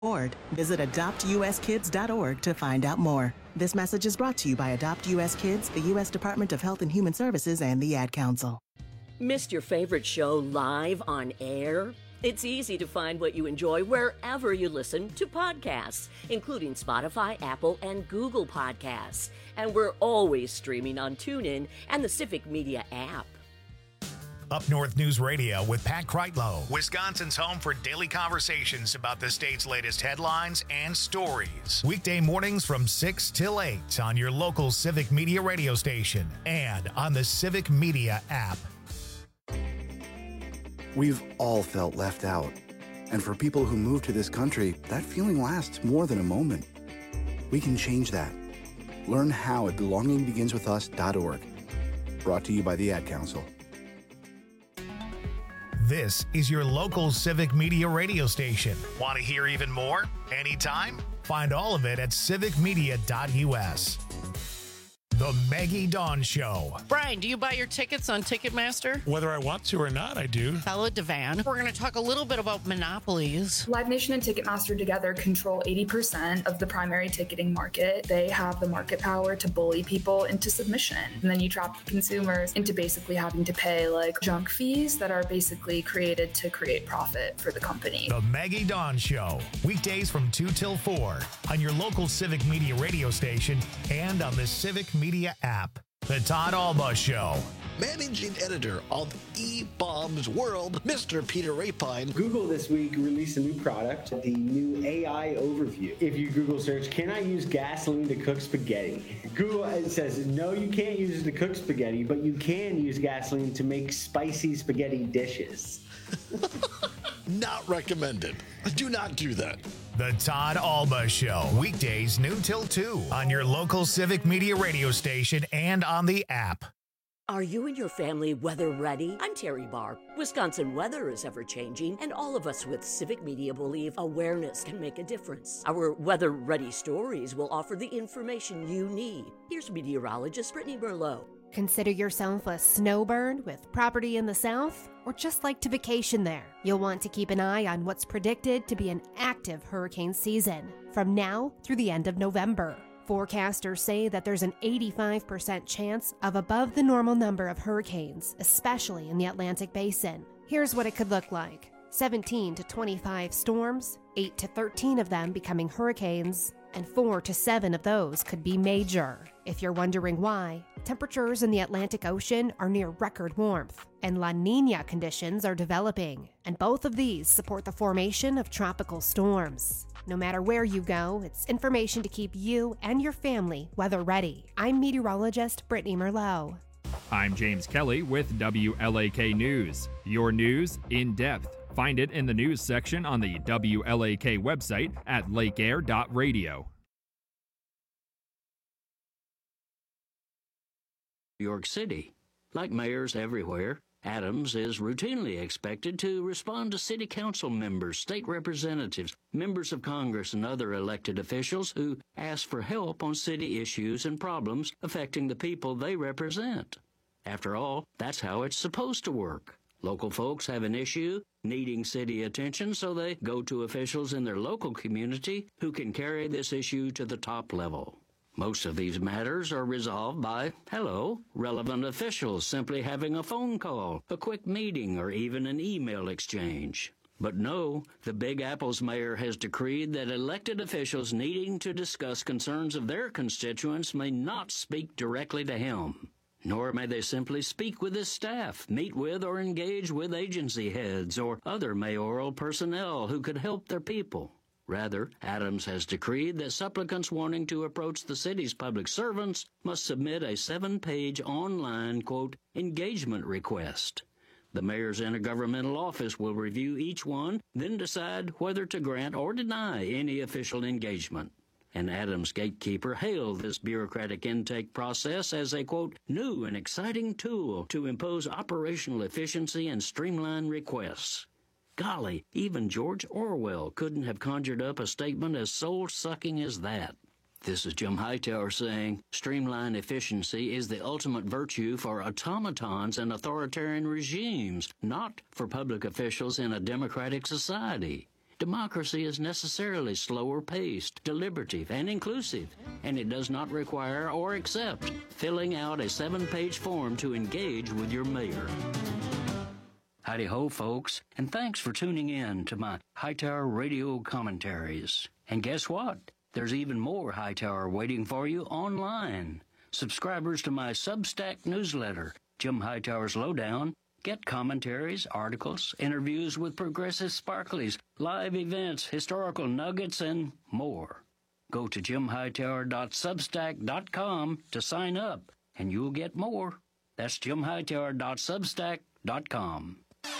Visit adoptuskids.org to find out more. This message is brought to you by Adopt US Kids, the U.S. Department of Health and Human Services, and the Ad Council. Missed your favorite show live on air? It's easy to find what you enjoy wherever you listen to podcasts, including Spotify, Apple, and Google Podcasts. And we're always streaming on TuneIn and the Civic Media app. Up North News Radio with Pat Kreitlow, Wisconsin's home for daily conversations about the state's latest headlines and stories. Weekday mornings from 6 till 8 on your local Civic Media radio station and on the Civic Media app. We've all felt left out. And for people who move to this country, that feeling lasts more than a moment. We can change that. Learn how at belongingbeginswithus.org. Brought to you by the Ad Council. This is your local Civic Media radio station. Want to hear even more? Anytime? Find all of it at civicmedia.us. The Maggie Dawn Show. Brian, do you buy your tickets on Ticketmaster? Whether I want to or not, I do. Bella Devan. We're going to talk a little bit about monopolies. Live Nation and Ticketmaster together control 80% of the primary ticketing market. They have the market power to bully people into submission. And then you trap consumers into basically having to pay like junk fees that are basically created to create profit for the company. The Maggie Dawn Show. Weekdays from 2 till 4 on your local Civic Media radio station and on the Civic Media app. The Todd Alba Show. Managing editor of eBaum's World, Mr. Peter Rapine. Google this week released a new product, the new AI overview. If you Google search, can I use gasoline to cook spaghetti? Google says, no, you can't use it to cook spaghetti, but you can use gasoline to make spicy spaghetti dishes. Not recommended. Do not do that. The Todd Alba Show. Weekdays noon till 2 on your local Civic Media radio station and on the app. Are you and your family weather ready? I'm Terry Barr. Wisconsin weather is ever changing, and all of us with Civic Media believe awareness can make a difference. Our weather ready stories will offer the information you need. Here's meteorologist Brittany Merlot. Consider yourself a snowbird with property in the south, or just like to vacation there. You'll want to keep an eye on what's predicted to be an active hurricane season from now through the end of November. Forecasters say that there's an 85% chance of above the normal number of hurricanes, especially in the Atlantic Basin. Here's what it could look like. 17 to 25 storms, 8 to 13 of them becoming hurricanes, and 4 to 7 of those could be major. If you're wondering why, temperatures in the Atlantic Ocean are near record warmth, and La Niña conditions are developing, and both of these support the formation of tropical storms. No matter where you go, it's information to keep you and your family weather ready. I'm meteorologist Brittany Merlot. I'm James Kelly with WLAK News. Your news in depth. Find it in the news section on the WLAK website at lakeair.radio. New York City. Like mayors everywhere, Adams is routinely expected to respond to city council members, state representatives, members of Congress, and other elected officials who ask for help on city issues and problems affecting the people they represent. After all, that's how it's supposed to work. Local folks have an issue needing city attention, so they go to officials in their local community who can carry this issue to the top level. Most of these matters are resolved by, relevant officials simply having a phone call, a quick meeting, or even an email exchange. But no, the Big Apple's mayor has decreed that elected officials needing to discuss concerns of their constituents may not speak directly to him. Nor may they simply speak with his staff, meet with or engage with agency heads or other mayoral personnel who could help their people. Rather, Adams has decreed that supplicants wanting to approach the city's public servants must submit a 7-page online, quote, engagement request. The mayor's intergovernmental office will review each one, then decide whether to grant or deny any official engagement. And Adams' gatekeeper hailed this bureaucratic intake process as a, quote, new and exciting tool to impose operational efficiency and streamline requests. Golly, even George Orwell couldn't have conjured up a statement as soul-sucking as that. This is Jim Hightower saying, streamline efficiency is the ultimate virtue for automatons and authoritarian regimes, not for public officials in a democratic society. Democracy is necessarily slower paced, deliberative, and inclusive, and it does not require or accept filling out a 7-page form to engage with your mayor. Howdy ho, folks, and thanks for tuning in to my Hightower Radio commentaries. And guess what? There's even more Hightower waiting for you online. Subscribers to my Substack newsletter, Jim Hightower's Lowdown, get commentaries, articles, interviews with progressive sparklies, live events, historical nuggets, and more. Go to jimhightower.substack.com to sign up, and you'll get more. That's jimhightower.substack.com.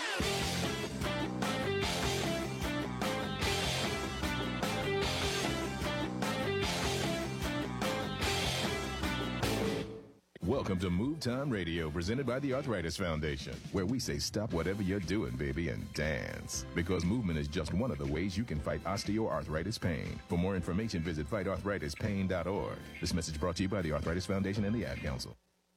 Welcome to Move Time Radio, presented by the Arthritis Foundation, where we say stop whatever you're doing, baby, and dance. Because movement is just one of the ways you can fight osteoarthritis pain. For more information, visit fightarthritispain.org. This message brought to you by the Arthritis Foundation and the Ad Council.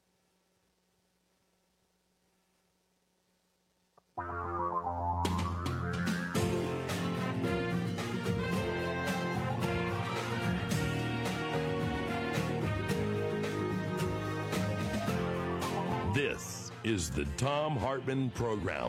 This is the Thom Hartmann Program.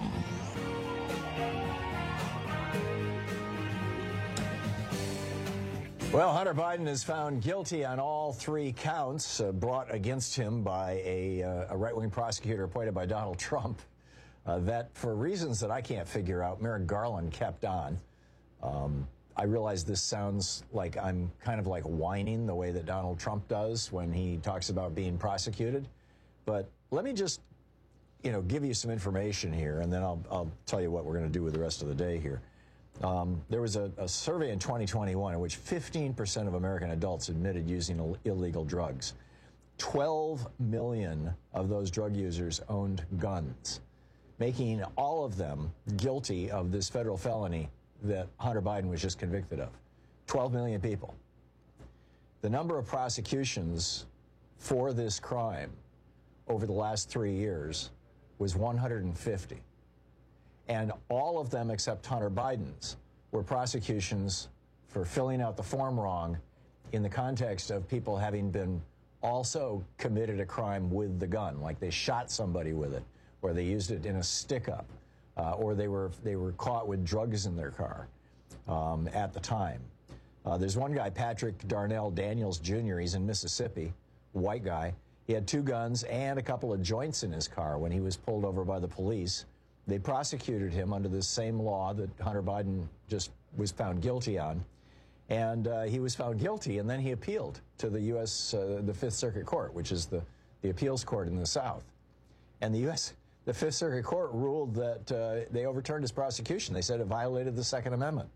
Well, Hunter Biden is found guilty on all 3 counts brought against him by a right-wing prosecutor appointed by Donald Trump that, for reasons that I can't figure out, Merrick Garland kept on. I realize this sounds like I'm kind of like whining the way that Donald Trump does when he talks about being prosecuted. But let me just, give you some information here, and then I'll tell you what we're going to do with the rest of the day here. There was a survey in 2021 in which 15% of American adults admitted using illegal drugs. 12 million of those drug users owned guns, making all of them guilty of this federal felony that Hunter Biden was just convicted of. 12 million people. The number of prosecutions for this crime over the last 3 years was 150. And all of them except Hunter Biden's were prosecutions for filling out the form wrong in the context of people having been also committed a crime with the gun, like they shot somebody with it, or they used it in a stick-up, or they were caught with drugs in their car at the time. There's one guy, Patrick Darnell Daniels Jr., he's in Mississippi, white guy. He had 2 guns and a couple of joints in his car when he was pulled over by the police. They prosecuted him under the same law that Hunter Biden just was found guilty on. And he was found guilty, and then he appealed to the the Fifth Circuit Court, which is the appeals court in the South. And the Fifth Circuit Court ruled that they overturned his prosecution. They said it violated the Second Amendment.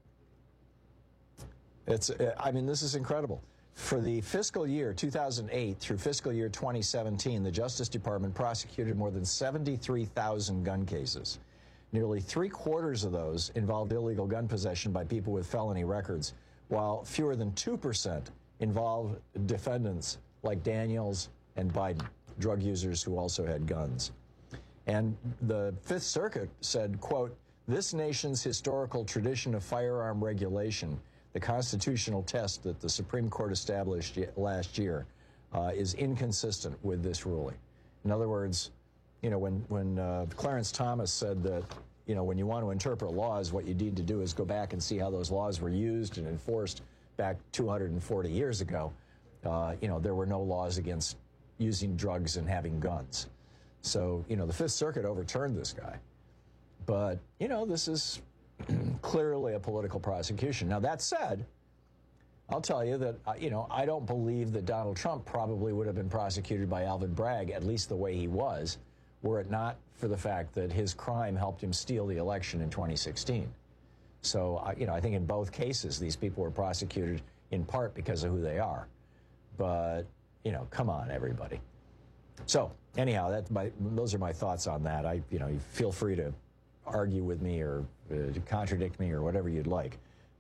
This is incredible. For the fiscal year 2008 through fiscal year 2017, the Justice Department prosecuted more than 73,000 gun cases. Nearly 3/4 of those involved illegal gun possession by people with felony records, while fewer than 2% involved defendants like Daniels and Biden, drug users who also had guns. And the Fifth Circuit said, quote, "This nation's historical tradition of firearm regulation, the constitutional test that the Supreme Court established last year, is inconsistent with this ruling." In other words, when Clarence Thomas said that, when you want to interpret laws, what you need to do is go back and see how those laws were used and enforced back 240 years ago. There were no laws against using drugs and having guns. So, the Fifth Circuit overturned this guy. But, this is clearly a political prosecution. Now, that said, I'll tell you that, I don't believe that Donald Trump probably would have been prosecuted by Alvin Bragg, at least the way he was, were it not for the fact that his crime helped him steal the election in 2016. So, I think in both cases, these people were prosecuted in part because of who they are. But, come on, everybody. So, anyhow, those are my thoughts on that. You feel free to argue with me or to contradict me or whatever you'd like.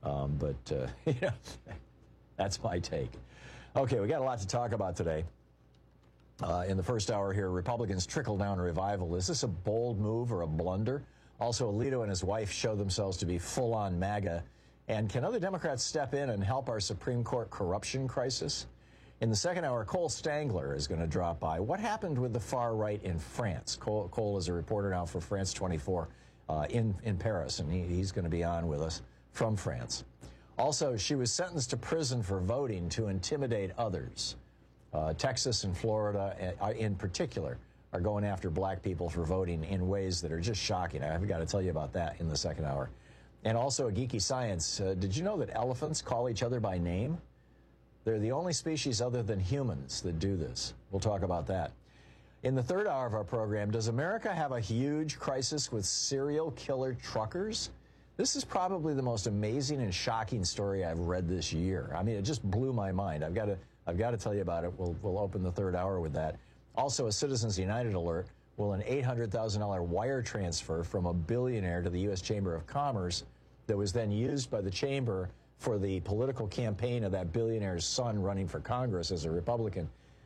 That's my take. Okay, we got a lot to talk about today. In the first hour here, Republicans trickle-down revival. Is this a bold move or a blunder? Also, Alito and his wife show themselves to be full-on MAGA And can other Democrats step in and help our Supreme Court corruption crisis? In the second hour, Cole Stangler is going to drop by. What happened with the far right in France? Cole is a reporter now for France 24 in Paris, and he's going to be on with us from France. Also, she was sentenced to prison for voting to intimidate others. Texas and Florida, in particular, are going after black people for voting in ways that are just shocking. I've got to tell you about that in the second hour. And also a geeky science. Did you know that elephants call each other by name? They're the only species other than humans that do this. We'll talk about that. In the third hour of our program, does America have a huge crisis with serial killer truckers? This is probably the most amazing and shocking story I've read this year. I mean, it just blew my mind. I've got to tell you about it. We'll open the third hour with that. Also, a Citizens United alert. Will an $800,000 wire transfer from a billionaire to the U.S. Chamber of Commerce that was then used by the Chamber for the political campaign of that billionaire's son running for Congress as a Republican.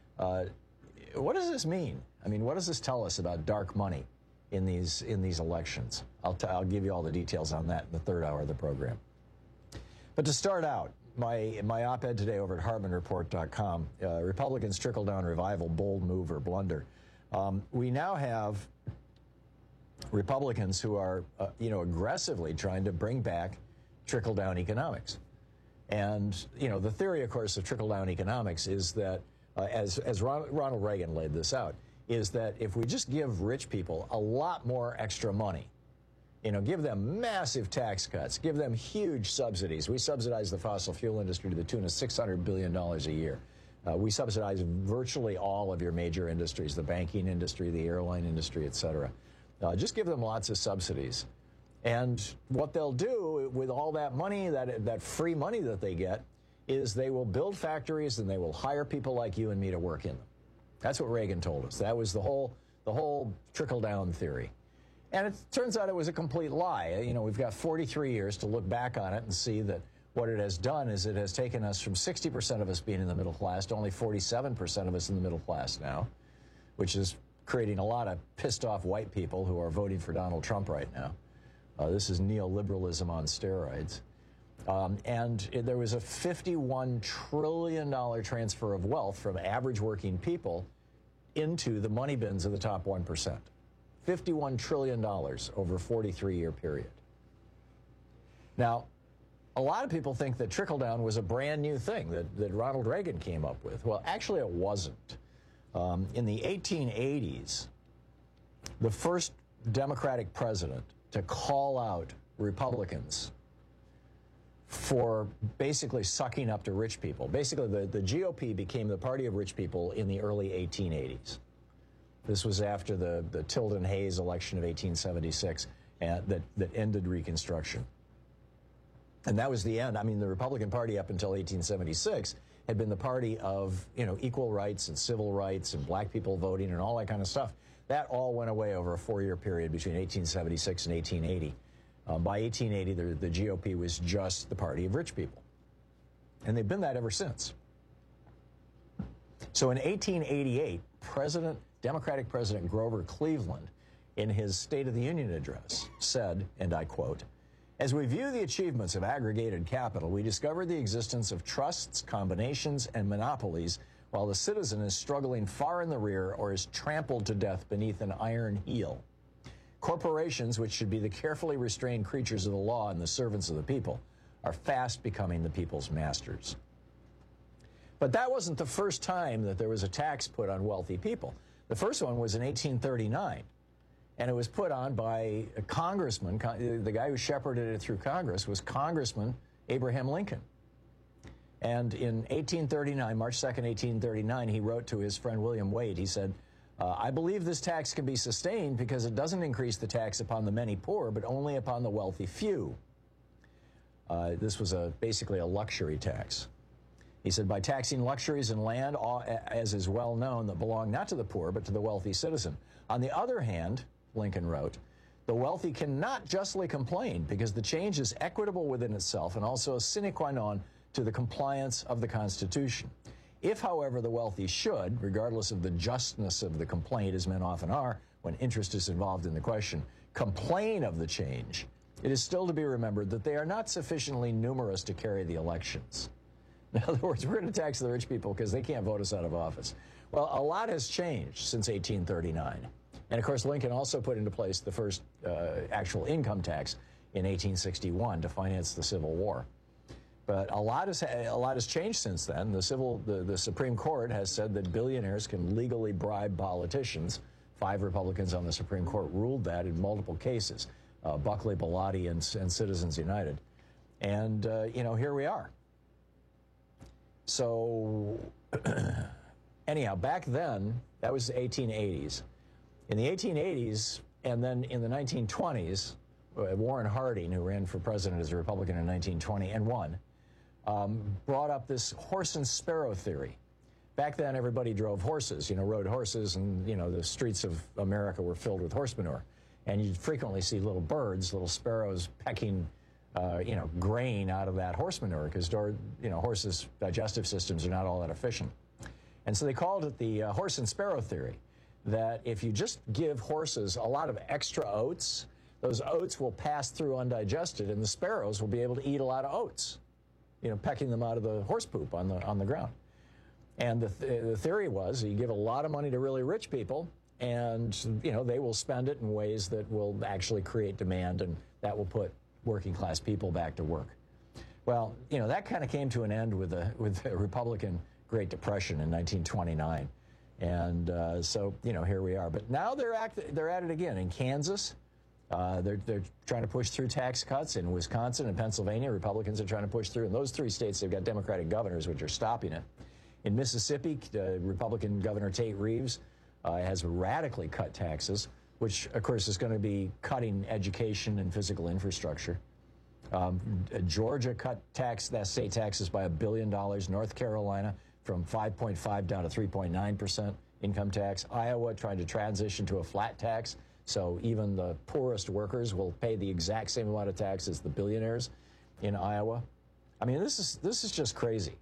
What does this mean? I mean, what does this tell us about dark money in these elections? I'll give you all the details on that in the third hour of the program. But to start out, my op-ed today over at HartmanReport.com, Republicans trickle-down revival, bold move or blunder. We now have Republicans who are, aggressively trying to bring back trickle-down economics. And, the theory, of course, of trickle-down economics is that, as Ronald Reagan laid this out, is that if we just give rich people a lot more extra money, give them massive tax cuts, give them huge subsidies. We subsidize the fossil fuel industry to the tune of $600 billion a year. We subsidize virtually all of your major industries, the banking industry, the airline industry, et cetera. Just give them lots of subsidies. And what they'll do with all that money, that free money that they get, is they will build factories and they will hire people like you and me to work in them. That's what Reagan told us. That was the whole trickle-down theory. And it turns out it was a complete lie. We've got 43 years to look back on it and see that what it has done is it has taken us from 60% of us being in the middle class to only 47% of us in the middle class now, which is creating a lot of pissed-off white people who are voting for Donald Trump right now. This is neoliberalism on steroids. And there was a $51 trillion transfer of wealth from average working people into the money bins of the top 1%. $51 trillion over a 43-year period. Now, a lot of people think that trickle-down was a brand new thing that Ronald Reagan came up with. Well, actually, it wasn't. In the 1880s, the first Democratic president to call out Republicans for basically sucking up to rich people. Basically, the GOP became the party of rich people in the early 1880s. This was after the Tilden Hayes election of 1876 that ended Reconstruction. And that was the end. I mean, the Republican Party up until 1876 had been the party of, equal rights and civil rights and black people voting and all that kind of stuff. That all went away over a 4-year period between 1876 and 1880. By 1880, the GOP was just the party of rich people. And they've been that ever since. So in 1888, Democratic President Grover Cleveland, in his State of the Union address, said, and I quote, "As we view the achievements of aggregated capital, we discover the existence of trusts, combinations, and monopolies, while the citizen is struggling far in the rear or is trampled to death beneath an iron heel. Corporations, which should be the carefully restrained creatures of the law and the servants of the people, are fast becoming the people's masters." But that wasn't the first time that there was a tax put on wealthy people. The first one was in 1839. And it was put on by a congressman. The guy who shepherded it through Congress was Congressman Abraham Lincoln. And in 1839, March 2nd, 1839, he wrote to his friend William Wade, he said, "I believe this tax can be sustained because it doesn't increase the tax upon the many poor, but only upon the wealthy few." This was basically a luxury tax. He said, "By taxing luxuries and land, as is well known, that belong not to the poor, but to the wealthy citizen. On the other hand," Lincoln wrote, "the wealthy cannot justly complain because the change is equitable within itself and also a sine qua non to the compliance of the Constitution. If, however, the wealthy should, regardless of the justness of the complaint, as men often are when interest is involved in the question, complain of the change, it is still to be remembered that they are not sufficiently numerous to carry the elections. In other words, we're going to tax the rich people because they can't vote us out of office. Well, a lot has changed since 1839. And, of course, Lincoln also put into place the first actual income tax in 1861 to finance the Civil War. But a lot has changed since then. The Supreme Court has said that billionaires can legally bribe politicians. 5 Republicans on the Supreme Court ruled that in multiple cases, Buckley, Bellotti, and Citizens United. And, here we are. So, anyhow, back then, that was the 1880s. In the 1880s, and then in the 1920s, Warren Harding, who ran for president as a Republican in 1920 and won, brought up this horse and sparrow theory. Back then, everybody drove horses, rode horses, and, the streets of America were filled with horse manure. And you'd frequently see little birds, little sparrows pecking, grain out of that horse manure because, horses' digestive systems are not all that efficient. And so they called it the horse and sparrow theory, that if you just give horses a lot of extra oats, those oats will pass through undigested, and the sparrows will be able to eat a lot of oats, pecking them out of the horse poop on the ground. And the theory was you give a lot of money to really rich people, and, they will spend it in ways that will actually create demand, and that will put working class people back to work. Well, that kind of came to an end with the Republican Great Depression in 1929. And so, here we are. But now they're at it again. In Kansas, they're trying to push through tax cuts. In Wisconsin and Pennsylvania, Republicans are trying to push through. In those 3 states, they've got Democratic governors, which are stopping it. In Mississippi, Republican Governor Tate Reeves has radically cut taxes, which, of course, is going to be cutting education and physical infrastructure. Georgia cut state taxes by $1 billion. North Carolina from 5.5 down to 3.9% income tax. Iowa trying to transition to a flat tax, so even the poorest workers will pay the exact same amount of tax as the billionaires in Iowa. I mean, this is just crazy.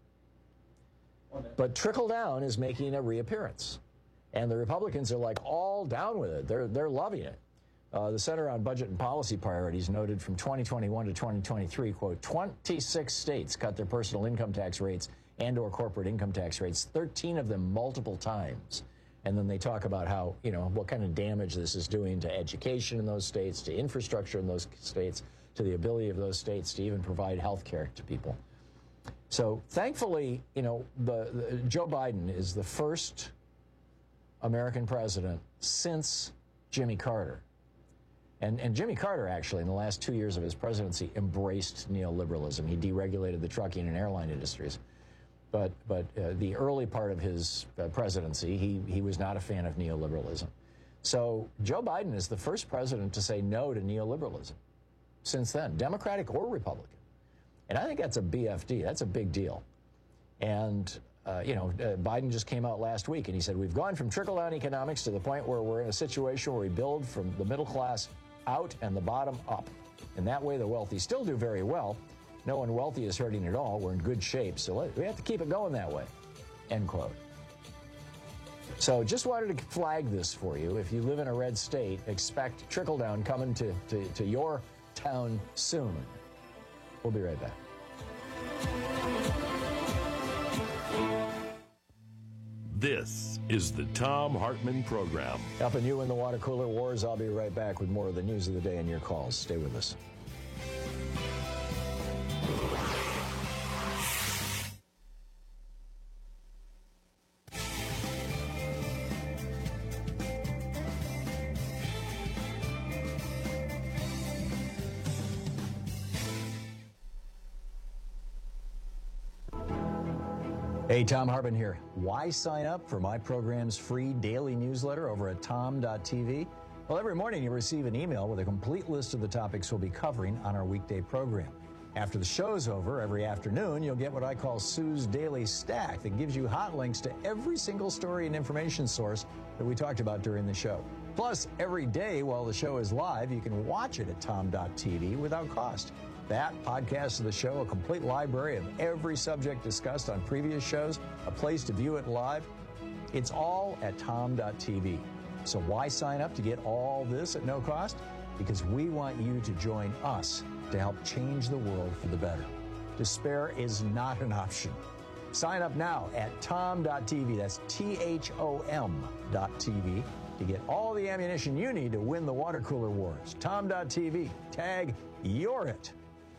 But trickle down is making a reappearance, and the Republicans are all down with it. They're loving it. The Center on Budget and Policy Priorities noted from 2021 to 2023, quote, 26 states cut their personal income tax rates and or corporate income tax rates, 13 of them multiple times. And then they talk about how, what kind of damage this is doing to education in those states, to infrastructure in those states, to the ability of those states to even provide health care to people. So thankfully, Joe Biden is the first American president since Jimmy Carter. And Jimmy Carter, actually, in the last 2 years of his presidency, embraced neoliberalism. He deregulated the trucking and airline industries. But the early part of his presidency, he was not a fan of neoliberalism. So Joe Biden is the first president to say no to neoliberalism since then, Democratic or Republican. And I think that's a BFD. That's a big deal. And, Biden just came out last week and he said, we've gone from trickle-down economics to the point where we're in a situation where we build from the middle class out and the bottom up. And that way the wealthy still do very well. No one wealthy is hurting at all. We're in good shape. So we have to keep it going that way, end quote. So just wanted to flag this for you. If you live in a red state, expect trickle-down coming to your town soon. We'll be right back. This is the Thom Hartmann Program. Helping you in the water cooler wars. I'll be right back with more of the news of the day and your calls. Stay with us. Hey, Thom Hartmann here. Why sign up for my program's free daily newsletter over at thom.tv? Well, every morning you'll receive an email with a complete list of the topics we'll be covering on our weekday program. After the show's over, every afternoon, you'll get what I call Sue's Daily Stack that gives you hot links to every single story and information source that we talked about during the show. Plus, every day while the show is live, you can watch it at thom.tv without cost. That, podcasts of the show, a complete library of every subject discussed on previous shows, a place to view it live. It's all at thom.tv. So why sign up to get all this at no cost? because we want you to join us to help change the world for the better. Despair is not an option. Sign up now at tom.tv, that's THOM.tv, to get all the ammunition you need to win the water cooler wars. Tom.tv, tag You're It.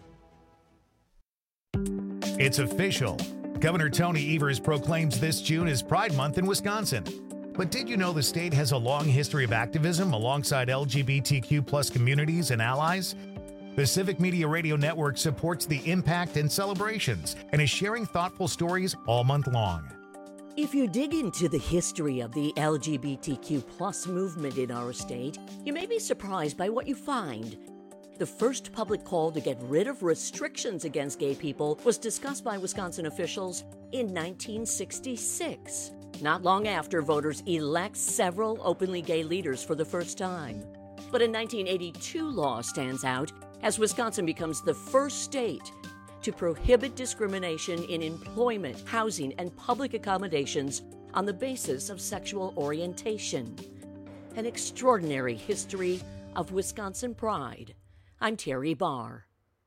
It's official. Governor Tony Evers proclaims this June as Pride Month in Wisconsin. But did you know the state has a long history of activism alongside LGBTQ plus communities and allies? The Civic Media Radio Network supports the impact and celebrations and is sharing thoughtful stories all month long. If you dig into the history of the LGBTQ plus movement in our state, you may be surprised by what you find. The first public call to get rid of restrictions against gay people was discussed by Wisconsin officials in 1966, not long after voters elect several openly gay leaders for the first time. But a 1982 law stands out as Wisconsin becomes the first state to prohibit discrimination in employment, housing, and public accommodations on the basis of sexual orientation. An extraordinary history of Wisconsin pride. I'm Terry Barr.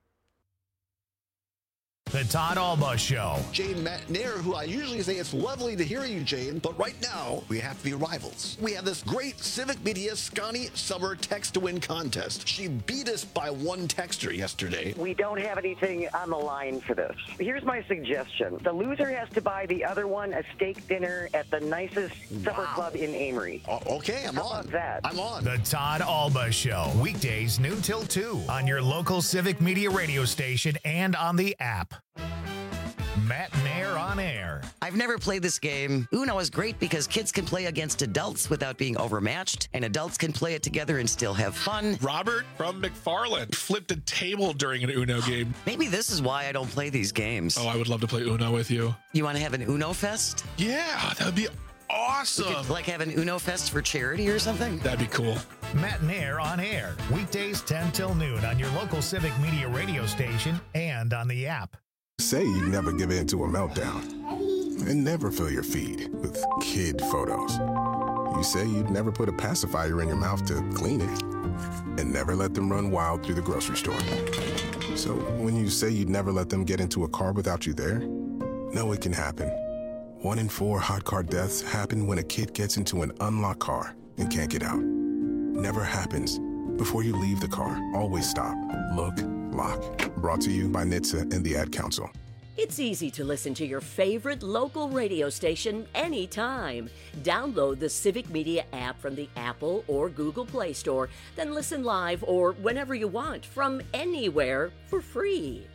The Todd Alba Show. Jane Matnair, who I usually say it's lovely to hear you, Jane, but right now we have to be rivals. We have this great Civic Media Scotty Summer Text to Win contest. She beat us by one texter yesterday. We don't have anything on the line for this. Here's my suggestion. The loser has to buy the other one a steak dinner at the nicest supper club in Amory. Okay, I'm on. How about that? I'm on. The Todd Alba Show. Weekdays noon till 2 on your local Civic Media radio station and on the app. Matt Nair on air. I've never played this game. Uno is great because kids can play against adults without being overmatched, and adults can play it together and still have fun. Robert from McFarland flipped a table during an Uno game. Maybe this is why I don't play these games. Oh, I would love to play Uno with you. You want to have an Uno Fest? Yeah, that would be awesome. We could, like, have an Uno Fest for charity or something? That'd be cool. Matt Nair on air. Weekdays 10 till noon on your local Civic Media radio station and on the app. Say you never give in to a meltdown and never fill your feed with kid photos. You say you'd never put a pacifier in your mouth to clean it and never let them run wild through the grocery store. So when you say you'd never let them get into a car without you there, know it can happen. 1 in 4 hot car deaths happen when a kid gets into an unlocked car and can't get out. Never happens. Before you leave the car, always stop, look, lock. Brought to you by NHTSA and the Ad Council. It's easy to listen to your favorite local radio station anytime. Download the Civic Media app from the Apple or Google Play Store, then listen live or whenever you want from anywhere for free.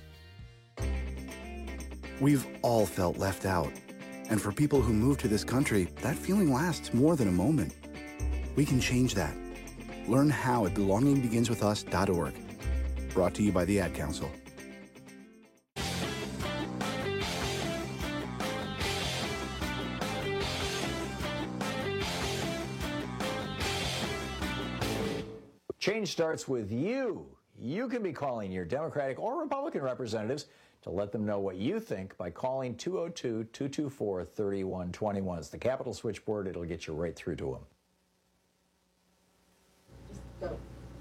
We've all felt left out. And for people who move to this country, that feeling lasts more than a moment. We can change that. Learn how at belongingbeginswithus.org. Brought to you by the Ad Council. Change starts with you. You can be calling your Democratic or Republican representatives to let them know what you think by calling 202-224-3121. It's the Capitol switchboard. It'll get you right through to them. Go.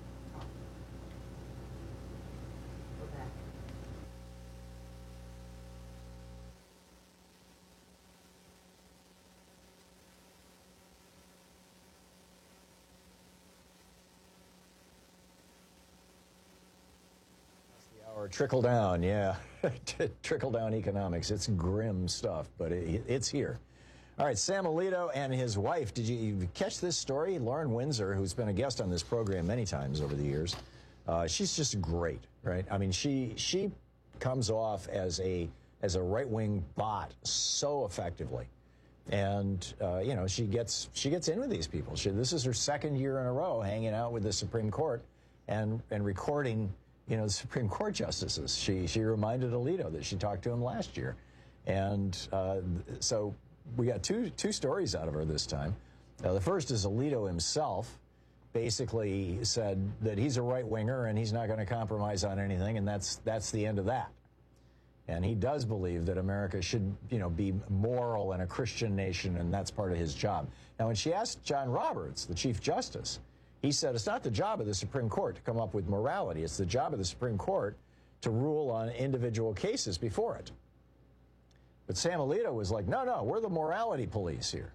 Or trickle down, yeah. Trickle down economics. It's grim stuff, but it's here. All right, Sam Alito and his wife. Did you catch this story? Lauren Windsor, who's been a guest on this program many times over the years. She's just great, right? I mean, she comes off as a right-wing bot so effectively. And, you know, she gets in with these people. This is her second year in a row hanging out with the Supreme Court and recording, you know, the Supreme Court justices. She reminded Alito that she talked to him last year. And so we got two stories out of her this time. The first is Alito himself basically said that he's a right-winger and he's not going to compromise on anything, and that's the end of that. And he does believe that America should, you know, be moral and a Christian nation, and that's part of his job. Now, when she asked John Roberts, the Chief Justice, He said it's not the job of the Supreme Court to come up with morality. It's the job of the Supreme Court to rule on individual cases before it. But Sam Alito was like, no, we're the morality police here.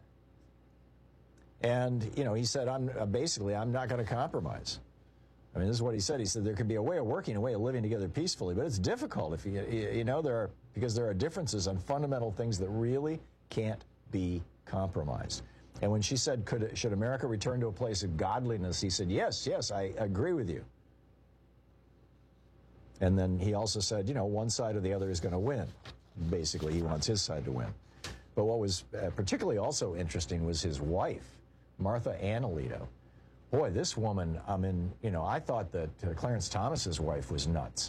And, he said, I'm not going to compromise. I mean, this is what he said. He said there could be a way of working, a way of living together peacefully, but it's difficult if because there are differences on fundamental things that really can't be compromised. And when she said, should America return to a place of godliness, he said, yes, I agree with you. And then he also said, one side or the other is going to win. Basically, he wants his side to win. But what was particularly also interesting was his wife, Martha Ann Alito. Boy, this woman, I thought that Clarence Thomas's wife was nuts.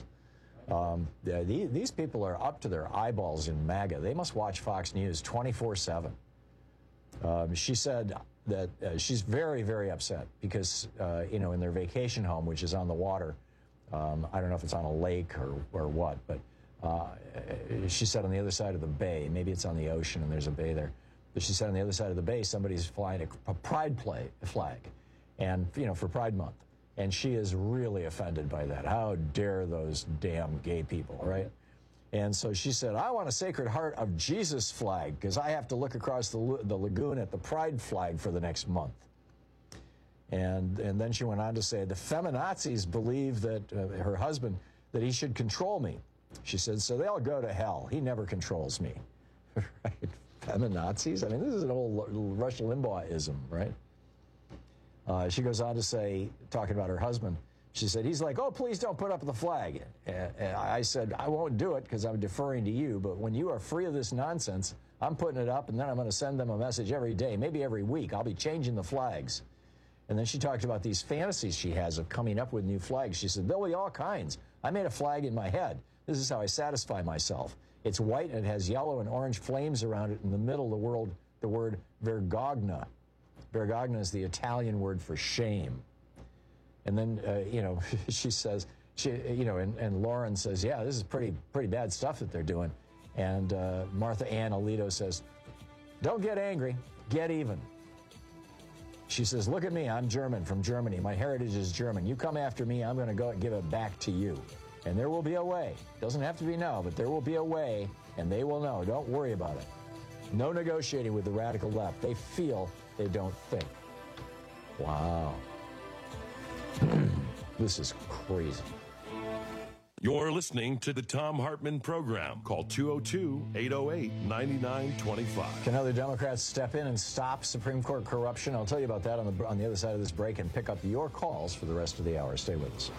These people are up to their eyeballs in MAGA. They must watch Fox News 24/7. She said that she's very, very upset because, in their vacation home, which is on the water, I don't know if it's on a lake or what, but she said on the other side of the bay, maybe it's on the ocean and there's a bay there, but she said on the other side of the bay, somebody's flying a pride flag, and, for Pride Month. And she is really offended by that. How dare those damn gay people, right? And so she said, I want a Sacred Heart of Jesus flag because I have to look across the lagoon at the pride flag for the next month. And then she went on to say, the feminazis believe that her husband, that he should control me. She said, so they'll go to hell. He never controls me. Right? Feminazis? I mean, this is an old Rush Limbaugh-ism, right? She goes on to say, talking about her husband, she said, he's like, oh, please don't put up the flag. And I said, I won't do it because I'm deferring to you, but when you are free of this nonsense, I'm putting it up, and then I'm going to send them a message every day, maybe every week. I'll be changing the flags. And then she talked about these fantasies she has of coming up with new flags. She said, there'll be all kinds. I made a flag in my head. This is how I satisfy myself. It's white, and it has yellow and orange flames around it. In the middle, the word vergogna. Vergogna is the Italian word for shame. And then, she says, and Lauren says, yeah, this is pretty bad stuff that they're doing. And Martha Ann Alito says, don't get angry, get even. She says, look at me, I'm German, from Germany. My heritage is German. You come after me, I'm going to go and give it back to you. And there will be a way. Doesn't have to be now, but there will be a way, and they will know. Don't worry about it. No negotiating with the radical left. They feel, they don't think. Wow. This is crazy. You're listening to the Thom Hartmann Program. Call 202-808-9925. Can other Democrats step in and stop Supreme Court corruption? I'll tell you about that on the other side of this break and pick up your calls for the rest of the hour. Stay with us.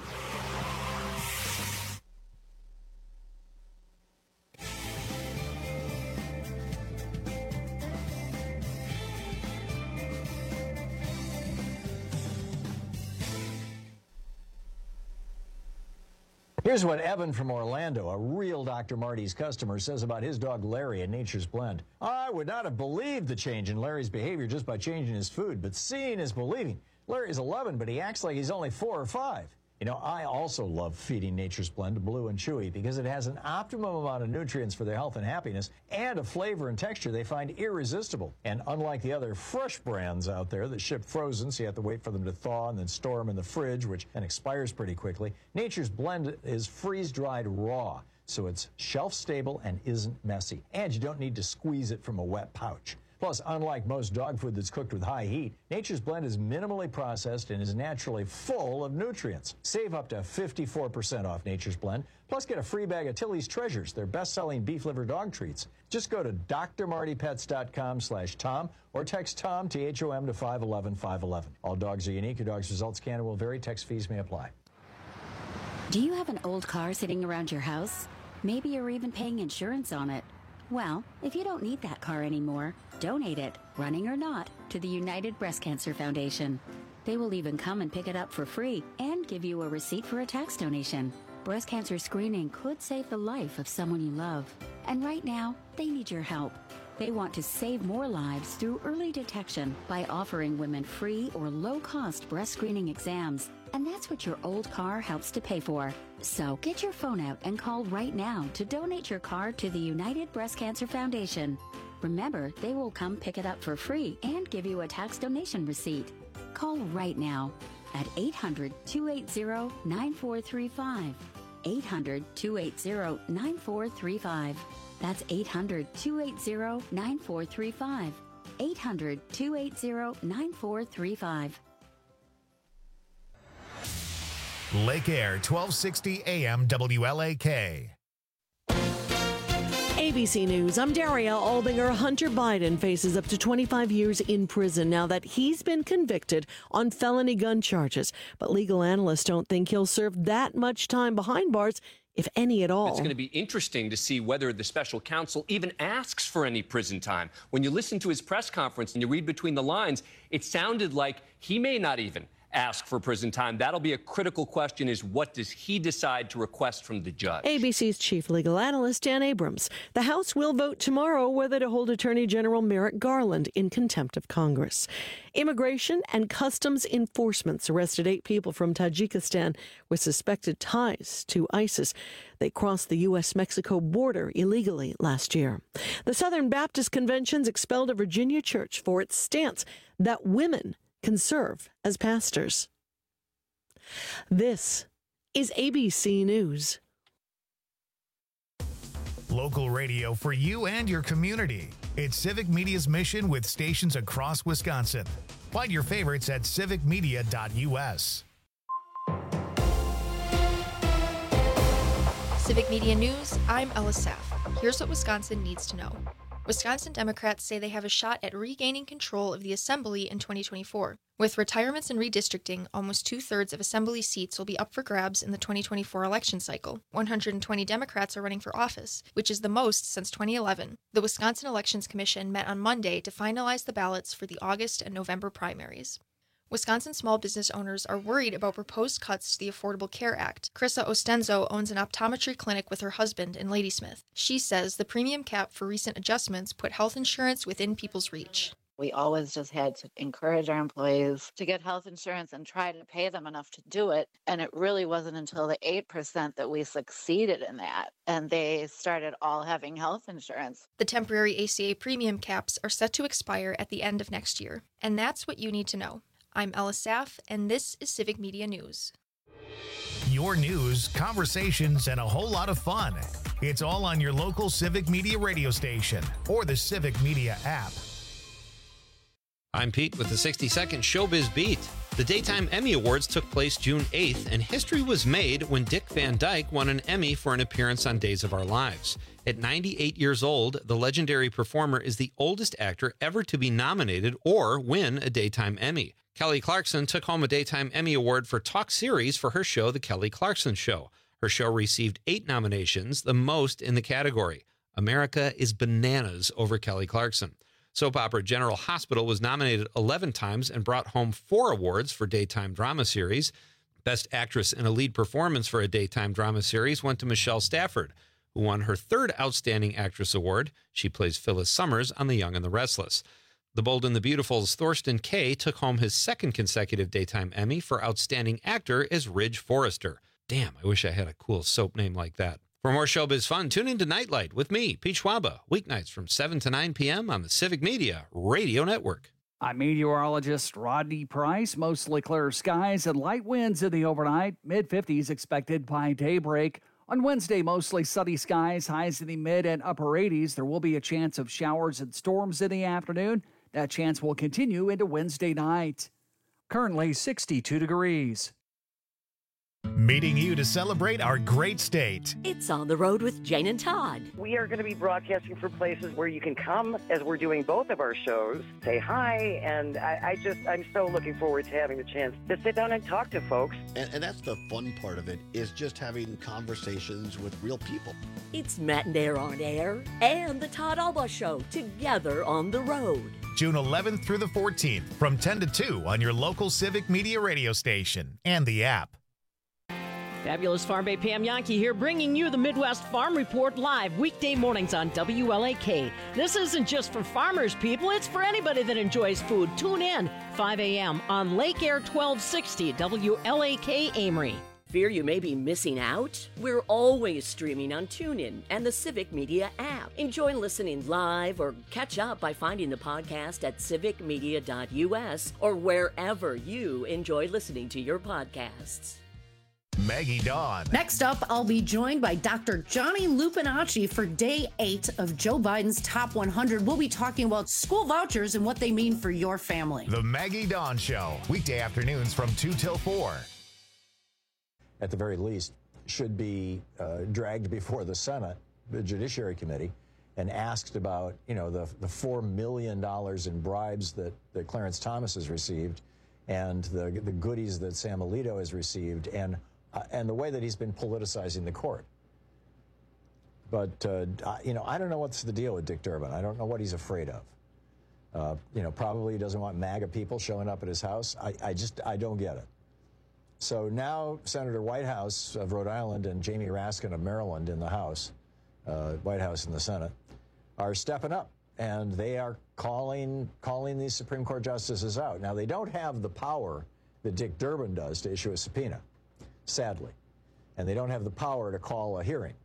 Here's what Evan from Orlando, a real Dr. Marty's customer, says about his dog Larry at Nature's Blend. I would not have believed the change in Larry's behavior just by changing his food, but seeing is believing. Larry is 11, but he acts like he's only 4 or 5. I also love feeding Nature's Blend to Blue and Chewy because it has an optimum amount of nutrients for their health and happiness and a flavor and texture they find irresistible. And unlike the other fresh brands out there that ship frozen, so you have to wait for them to thaw and then store them in the fridge, which then expires pretty quickly, Nature's Blend is freeze-dried raw, so it's shelf-stable and isn't messy. And you don't need to squeeze it from a wet pouch. Plus, unlike most dog food that's cooked with high heat, Nature's Blend is minimally processed and is naturally full of nutrients. Save up to 54% off Nature's Blend. Plus, get a free bag of Tilly's Treasures, their best-selling beef liver dog treats. Just go to drmartypets.com/Tom or text Tom, T-H-O-M, to 511-511. All dogs are unique. Your dog's results can and will vary. Text fees may apply. Do you have an old car sitting around your house? Maybe you're even paying insurance on it. Well, if you don't need that car anymore, donate it, running or not, to the United Breast Cancer Foundation. They will even come and pick it up for free and give you a receipt for a tax donation. Breast cancer screening could save the life of someone you love. And right now, they need your help. They want to save more lives through early detection by offering women free or low-cost breast screening exams. And that's what your old car helps to pay for. So get your phone out and call right now to donate your car to the United Breast Cancer Foundation. Remember, they will come pick it up for free and give you a tax donation receipt. Call right now. at 800-280-9435. 800-280-9435. That's 800-280-9435. 800-280-9435. Lake Air, 1260 AM WLAK. ABC News, I'm Daria Albinger. Hunter Biden faces up to 25 years in prison now that he's been convicted on felony gun charges. But legal analysts don't think he'll serve that much time behind bars, if any at all. It's going to be interesting to see whether the special counsel even asks for any prison time. When you listen to his press conference and you read between the lines, it sounded like he may not even ask for prison time. That'll be a critical question, is what does he decide to request from the judge? ABC's chief legal analyst, Dan Abrams. The House will vote tomorrow whether to hold Attorney General Merrick Garland in contempt of Congress. Immigration and Customs Enforcement arrested 8 people from Tajikistan with suspected ties to ISIS. They crossed the U.S.-Mexico border illegally last year. The Southern Baptist Convention's expelled a Virginia church for its stance that women can serve as pastors. This is ABC News. Local radio for you and your community. It's Civic Media's mission with stations across Wisconsin. Find your favorites at civicmedia.us. Civic Media News, I'm Ella Saff. Here's what Wisconsin needs to know. Wisconsin Democrats say they have a shot at regaining control of the Assembly in 2024. With retirements and redistricting, almost 2/3 of Assembly seats will be up for grabs in the 2024 election cycle. 120 Democrats are running for office, which is the most since 2011. The Wisconsin Elections Commission met on Monday to finalize the ballots for the August and November primaries. Wisconsin small business owners are worried about proposed cuts to the Affordable Care Act. Krissa Ostenzo owns an optometry clinic with her husband in Ladysmith. She says the premium cap for recent adjustments put health insurance within people's reach. We always just had to encourage our employees to get health insurance and try to pay them enough to do it. And it really wasn't until the 8% that we succeeded in that. And they started all having health insurance. The temporary ACA premium caps are set to expire at the end of next year. And that's what you need to know. I'm Ella Saff, and this is Civic Media News. Your news, conversations, and a whole lot of fun. It's all on your local Civic Media radio station or the Civic Media app. I'm Pete with the 60-second Showbiz Beat. The Daytime Emmy Awards took place June 8th, and history was made when Dick Van Dyke won an Emmy for an appearance on Days of Our Lives. At 98 years old, the legendary performer is the oldest actor ever to be nominated or win a Daytime Emmy. Kelly Clarkson took home a Daytime Emmy Award for Talk Series for her show, The Kelly Clarkson Show. Her show received 8 nominations, the most in the category. America is bananas over Kelly Clarkson. Soap opera General Hospital was nominated 11 times and brought home 4 awards for Daytime Drama Series. Best Actress in a Lead Performance for a Daytime Drama Series went to Michelle Stafford, who won her 3rd Outstanding Actress Award. She plays Phyllis Summers on The Young and the Restless. The Bold and the Beautiful's Thorsten Kaye took home his 2nd consecutive Daytime Emmy for Outstanding Actor as Ridge Forrester. Damn, I wish I had a cool soap name like that. For more showbiz fun, tune in to Nightlight with me, Pete Schwaba, weeknights from 7 to 9 p.m. on the Civic Media Radio Network. I'm meteorologist Rodney Price. Mostly clear skies and light winds in the overnight. Mid-50s expected by daybreak. On Wednesday, mostly sunny skies, highs in the mid and upper 80s. There will be a chance of showers and storms in the afternoon. That chance will continue into Wednesday night. Currently 62 degrees. Meeting you to celebrate our great state. It's On the Road with Jane and Todd. We are going to be broadcasting from places where you can come as we're doing both of our shows, say hi, and I'm so looking forward to having the chance to sit down and talk to folks. And that's the fun part of it, is just having conversations with real people. It's Matt and Air on Air and the Todd Alba Show together on the road. June 11th through the 14th from 10 to 2 on your local Civic Media radio station and the app. Fabulous Farm Bay Pam Yankee here, bringing you the Midwest Farm Report live weekday mornings on WLAK. This isn't just for farmers, people. It's for anybody that enjoys food. Tune in 5 a.m. on Lake Air 1260 WLAK Amory. Fear you may be missing out? We're always streaming on TuneIn and the Civic Media app. Enjoy listening live or catch up by finding the podcast at civicmedia.us or wherever you enjoy listening to your podcasts. Maggie Dawn. Next up, I'll be joined by Dr. Johnny Lupinacci for Day 8 of Joe Biden's Top 100. We'll be talking about school vouchers and what they mean for your family. The Maggie Dawn Show, weekday afternoons from 2 till 4. At the very least, should be dragged before the Senate, the Judiciary Committee, and asked about, the $4 million in bribes that Clarence Thomas has received and the goodies that Sam Alito has received and the way that he's been politicizing the court. But, I don't know what's the deal with Dick Durbin. I don't know what he's afraid of. Probably he doesn't want MAGA people showing up at his house. I don't get it. So now Senator Whitehouse of Rhode Island and Jamie Raskin of Maryland in the House, White House in the Senate, are stepping up. And they are calling these Supreme Court justices out. Now, they don't have the power that Dick Durbin does to issue a subpoena, sadly. And they don't have the power to call a hearing.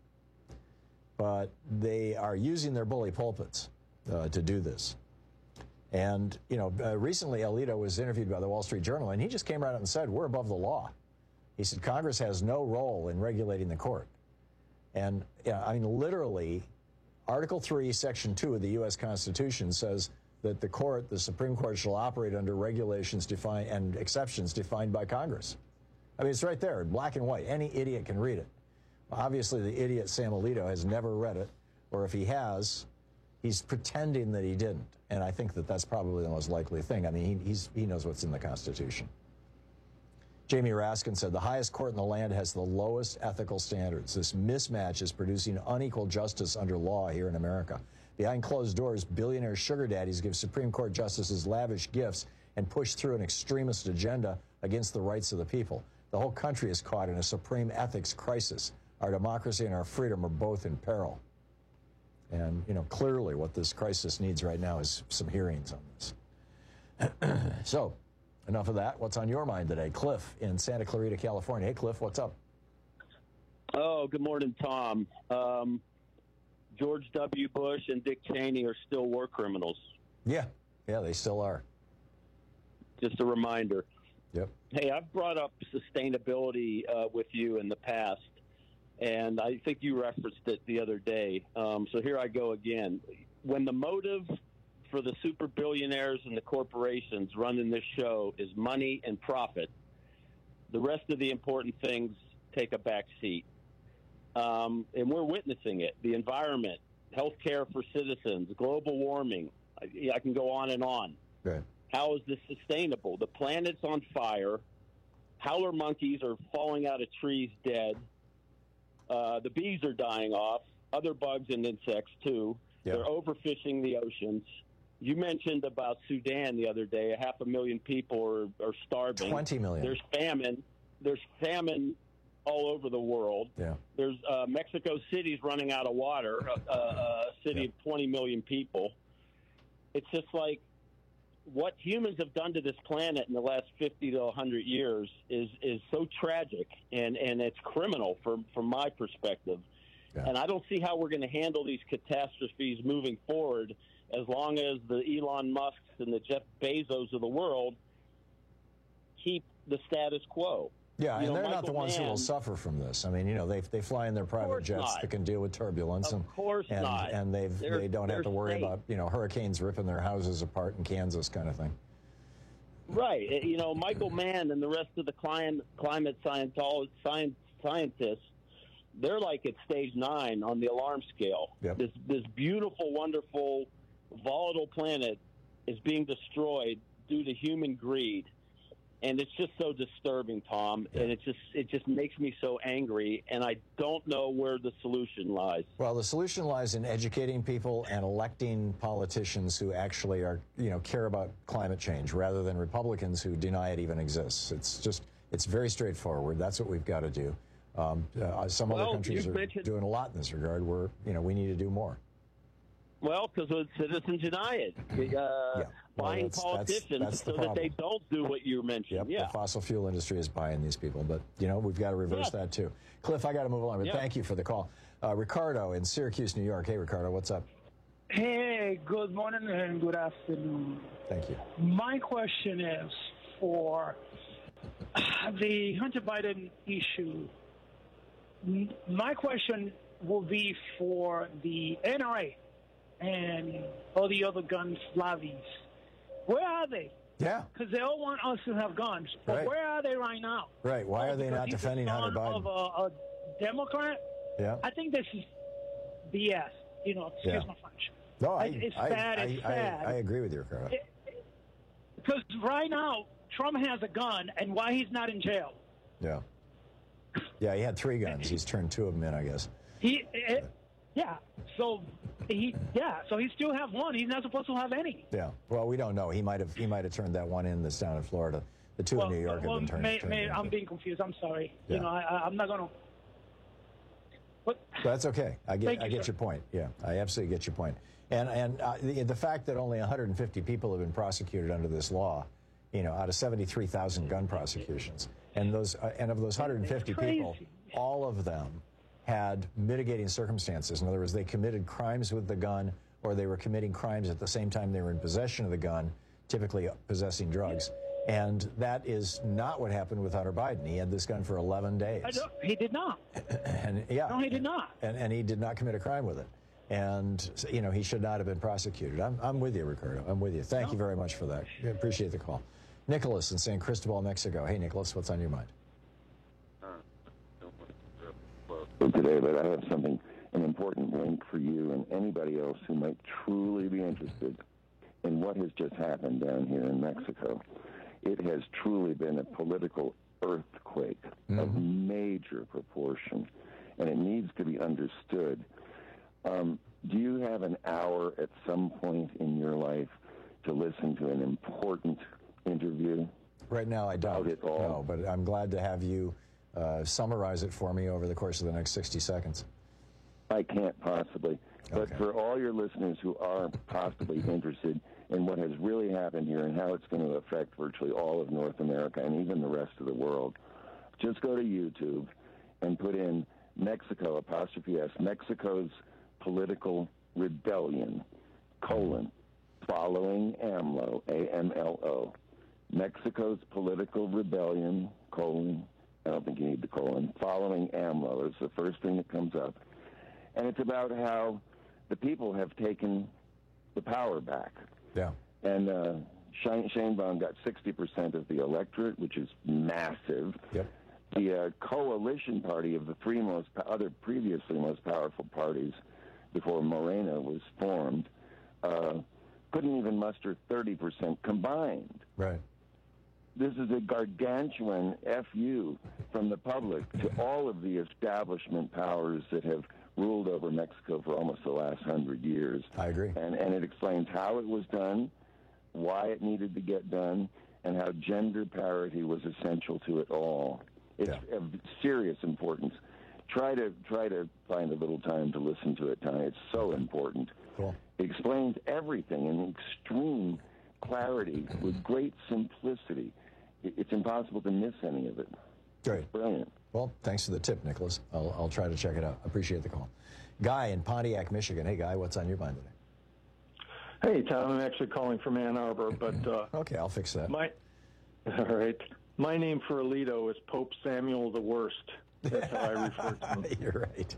But they are using their bully pulpits to do this. And, recently Alito was interviewed by the Wall Street Journal, and he just came right out and said, we're above the law. He said, Congress has no role in regulating the court. And, literally, Article 3, Section 2 of the U.S. Constitution says that the Supreme Court shall operate under regulations defined and exceptions defined by Congress. It's right there, black and white. Any idiot can read it. Obviously, the idiot Sam Alito has never read it, or if he has, he's pretending that he didn't. And I think that that's probably the most likely thing. He knows what's in the Constitution. Jamie Raskin said, the highest court in the land has the lowest ethical standards. This mismatch is producing unequal justice under law here in America. Behind closed doors, billionaire sugar daddies give Supreme Court justices lavish gifts and push through an extremist agenda against the rights of the people. The whole country is caught in a supreme ethics crisis. Our democracy and our freedom are both in peril. And, clearly what this crisis needs right now is some hearings on this. So, enough of that. What's on your mind today? Cliff in Santa Clarita, California. Hey, Cliff, what's up? Oh, good morning, Tom. George W. Bush and Dick Cheney are still war criminals. Yeah, they still are. Just a reminder. Yep. Hey, I've brought up sustainability with you in the past. And I think you referenced it the other day. So here I go again. When the motive for the super billionaires and the corporations running this show is money and profit, the rest of the important things take a back seat. And we're witnessing it. The environment, health care for citizens, global warming. I can go on and on. Right. How is this sustainable? The planet's on fire. Howler monkeys are falling out of trees dead. The bees are dying off, other bugs and insects, too. Yeah. They're overfishing the oceans. You mentioned about Sudan the other day. 500,000 people are starving. 20 million. There's famine all over the world. Yeah. There's Mexico City's running out of water, a city of 20 million people. It's just like what humans have done to this planet in the last 50 to 100 years is so tragic and it's criminal from my perspective. Yeah. And I don't see how we're going to handle these catastrophes moving forward as long as the Elon Musks and the Jeff Bezos of the world keep the status quo. Yeah, and they're not the ones who will suffer from this. They fly in their private jets that can deal with turbulence. Of course not. And they don't have to worry about, hurricanes ripping their houses apart in Kansas kind of thing. Right. Michael Mann and the rest of the climate scientists, they're like at stage 9 on the alarm scale. Yep. This beautiful, wonderful, volatile planet is being destroyed due to human greed. And it's just so disturbing, Tom, and it just makes me so angry, and I don't know where the solution lies. Well, the solution lies in educating people and electing politicians who actually are, care about climate change, rather than Republicans who deny it even exists. It's very straightforward. That's what we've got to do. Some other countries are doing a lot in this regard. We need to do more. Well, because citizens deny it. buying politicians so that they don't do what you mentioned. Yep, the fossil fuel industry is buying these people. But, we've got to reverse that, too. Cliff, I got to move along, but thank you for the call. Ricardo in Syracuse, New York. Hey, Ricardo, what's up? Hey, good morning and good afternoon. Thank you. My question is for the Hunter Biden issue. My question will be for the NRA and all the other gun lobbies. Where are they? Yeah. Because they all want us to have guns. But where are they right now? Right. Why are they not defending Hunter Biden? Of a Democrat? Yeah. I think this is BS. Excuse my French. No, it's bad. It's bad. I agree with you, Ricardo. Because right now, Trump has a gun, and why he's not in jail? Yeah. Yeah, he had 3 guns. He's turned 2 of them in, I guess. So he still have 1. He's not supposed to have any. Yeah. Well, we don't know. He might have turned that 1 in that's down in Florida. The 2 in New York have been turned in. I'm being confused. I'm sorry. Yeah. I'm not going to. But that's okay. I get your point. Yeah, I absolutely get your point. And the fact that only 150 people have been prosecuted under this law, out of 73,000 gun prosecutions, and of those 150 people, all of them had mitigating circumstances. In other words, they committed crimes with the gun, or they were committing crimes at the same time they were in possession of the gun, typically possessing drugs. And that is not what happened with Hunter Biden. He had this gun for 11 days. He did not. No, he did not. And he did not commit a crime with it. And, he should not have been prosecuted. I'm with you, Ricardo. I'm with you. Thank you very much for that. I appreciate the call. Nicholas in San Cristobal, Mexico. Hey, Nicholas, what's on your mind? Today, but I have an important link for you and anybody else who might truly be interested in what has just happened down here in Mexico. It has truly been a political earthquake of major proportion, and it needs to be understood. Do you have an hour at some point in your life to listen to an important interview? Right now I don't. No, but I'm glad to have you summarize it for me over the course of the next 60 seconds. I can't possibly. But for all your listeners who are possibly interested in what has really happened here and how it's going to affect virtually all of North America and even the rest of the world, just go to YouTube and put in Mexico, ', Mexico's political rebellion, following AMLO, AMLO. Mexico's political rebellion, I don't think you need the colon, following AMLO is the first thing that comes up. And it's about how the people have taken the power back. Yeah. And Sheinbaum got 60% of the electorate, which is massive. Yep. The coalition party of the 3 previously most powerful parties before Morena was formed couldn't even muster 30% combined. Right. This is a gargantuan FU from the public to all of the establishment powers that have ruled over Mexico for almost the last 100 years. I agree. And it explains how it was done, why it needed to get done, and how gender parity was essential to it all. It's of serious importance. Try to find a little time to listen to it, Tony. It's so important. Cool. It explains everything in extreme clarity with great simplicity. It's impossible to miss any of it. Great. It's brilliant. Well, thanks for the tip, Nicholas. I'll try to check it out. Appreciate the call. Guy in Pontiac, Michigan. Hey, Guy, what's on your mind today? Hey, Tom. I'm actually calling from Ann Arbor, but okay, I'll fix that. All right. My name for Alito is Pope Samuel the Worst. That's how I refer to him. You're right.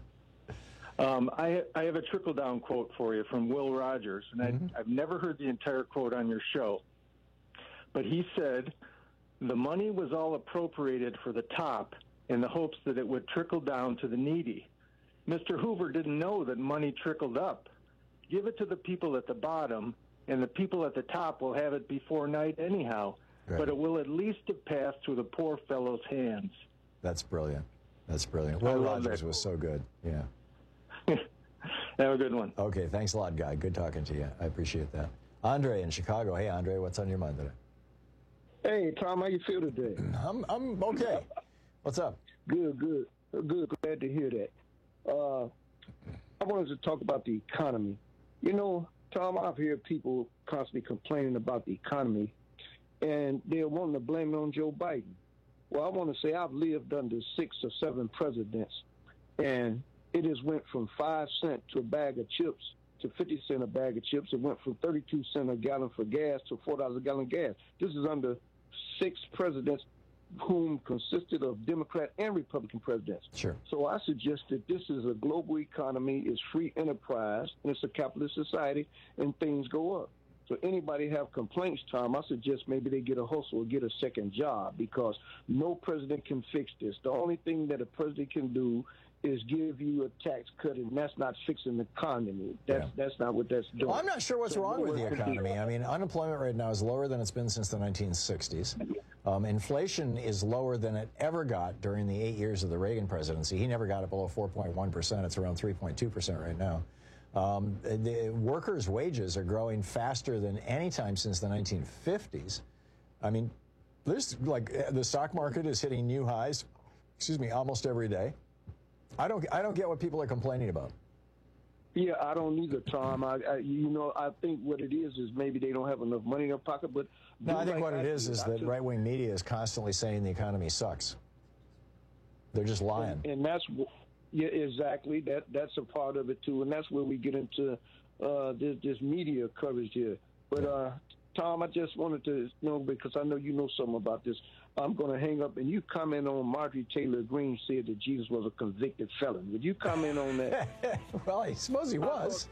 I have a trickle-down quote for you from Will Rogers, and I've never heard the entire quote on your show. But he said, the money was all appropriated for the top in the hopes that it would trickle down to the needy. Mr. Hoover didn't know that money trickled up. Give it to the people at the bottom, and the people at the top will have it before night anyhow. Right. But it will at least have passed through the poor fellow's hands. That's brilliant. That's brilliant. Will Rogers was so good. Yeah. Have a good one. Okay, thanks a lot, Guy. Good talking to you. I appreciate that. Andre in Chicago. Hey, Andre, what's on your mind today? Hey, Tom, how you feel today? I'm okay. What's up? Good. Glad to hear that. I wanted to talk about the economy. You know, Tom, I've heard people constantly complaining about the economy, and they're wanting to blame it on Joe Biden. Well, I want to say I've lived under 6 or 7 presidents, and it has went from 5 cents to a bag of chips to 50 cents a bag of chips. It went from 32 cents a gallon for gas to $4 a gallon gas. This is under 6 presidents whom consisted of Democrat and Republican presidents. Sure. So I suggest that this is a global economy, it's free enterprise, and it's a capitalist society, and things go up. So anybody have complaints, Tom, I suggest maybe they get a hustle or get a second job, because no president can fix this. The only thing that a president can do is give you a tax cut, and that's not fixing the economy. That's not what that's doing. Well, I'm not sure what's wrong with the economy. I mean, unemployment right now is lower than it's been since the 1960s. Inflation is lower than it ever got during the 8 years of the Reagan presidency. He never got it below 4.1%. It's around 3.2% right now. The workers' wages are growing faster than any time since the 1950s. I mean, there's the stock market is hitting new highs, almost every day. I don't get what people are complaining about. Yeah, I don't either, Tom. I think what it is maybe they don't have enough money in their pocket. But no, I think what it is that right-wing media is constantly saying the economy sucks. They're just lying. And that's, yeah, exactly. That's a part of it too, and that's where we get into this media coverage here. But Tom, I just wanted to know, because I know you know something about this. I'm going to hang up, and you comment on Marjorie Taylor Greene said that Jesus was a convicted felon. Would you comment on that? Well, I suppose he was.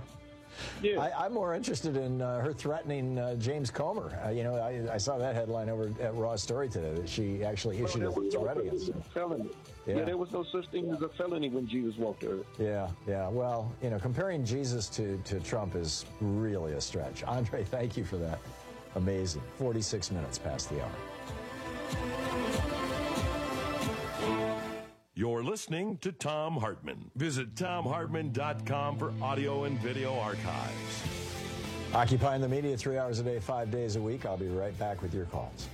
Yeah. I'm more interested in her threatening James Comer. I saw that headline over at Raw Story today, that she actually issued a threat against him. Felony. Yeah, there was no such thing as a felony when Jesus walked the earth. Yeah. Well, comparing Jesus to Trump is really a stretch. Andre, thank you for that. Amazing. 46 minutes past the hour. You're listening to Thom Hartmann. Visit ThomHartmann.com for audio and video archives. Occupying the media 3 hours a day, 5 days a week. I'll be right back with your calls.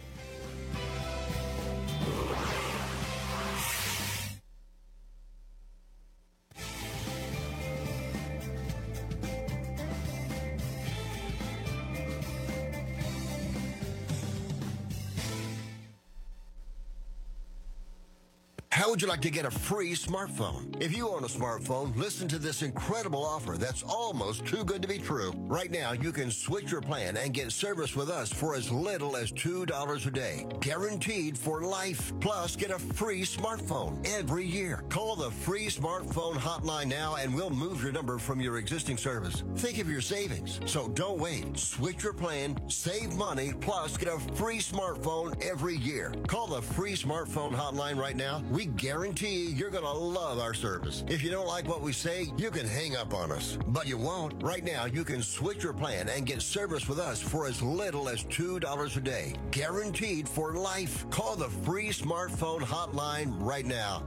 How would you like to get a free smartphone? If you own a smartphone, listen to this incredible offer that's almost too good to be true. Right now, you can switch your plan and get service with us for as little as $2 a day. Guaranteed for life. Plus, get a free smartphone every year. Call the free smartphone hotline now and we'll move your number from your existing service. Think of your savings. So don't wait. Switch your plan, save money, plus get a free smartphone every year. Call the free smartphone hotline right now. We guarantee you're going to love our service. If you don't like what we say, you can hang up on us. But you won't. Right now, you can switch your plan and get service with us for as little as $2 a day. Guaranteed for life. Call the free smartphone hotline right now.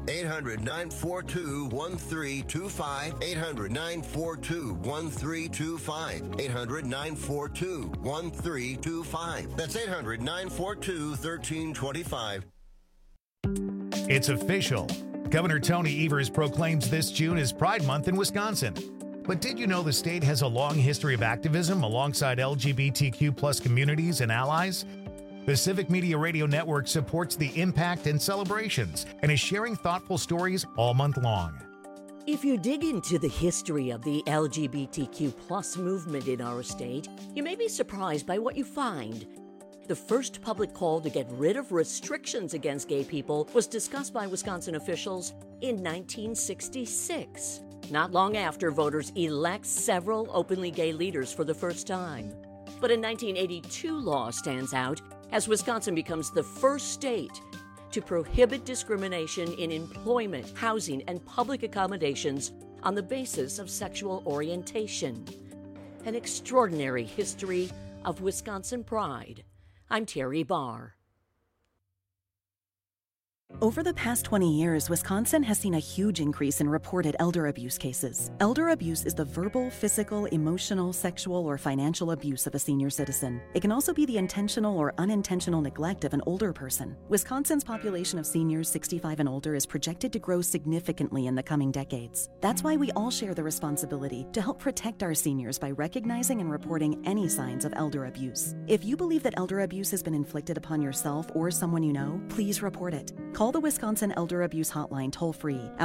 800-942-1325. 800-942-1325. 800-942-1325. That's 800-942-1325. It's official. Governor Tony Evers proclaims this June as Pride Month in Wisconsin. But did you know the state has a long history of activism alongside LGBTQ+ communities and allies? The Civic Media Radio Network supports the impact and celebrations and is sharing thoughtful stories all month long. If you dig into the history of the LGBTQ+ movement in our state, you may be surprised by what you find. The first public call to get rid of restrictions against gay people was discussed by Wisconsin officials in 1966, not long after voters elect several openly gay leaders for the first time. But a 1982 law stands out as Wisconsin becomes the first state to prohibit discrimination in employment, housing, and public accommodations on the basis of sexual orientation. An extraordinary history of Wisconsin pride. I'm Terry Barr. Over the past 20 years, Wisconsin has seen a huge increase in reported elder abuse cases. Elder abuse is the verbal, physical, emotional, sexual, or financial abuse of a senior citizen. It can also be the intentional or unintentional neglect of an older person. Wisconsin's population of seniors 65 and older is projected to grow significantly in the coming decades. That's why we all share the responsibility to help protect our seniors by recognizing and reporting any signs of elder abuse. If you believe that elder abuse has been inflicted upon yourself or someone you know, please report it. Call the Wisconsin Elder Abuse Hotline toll-free at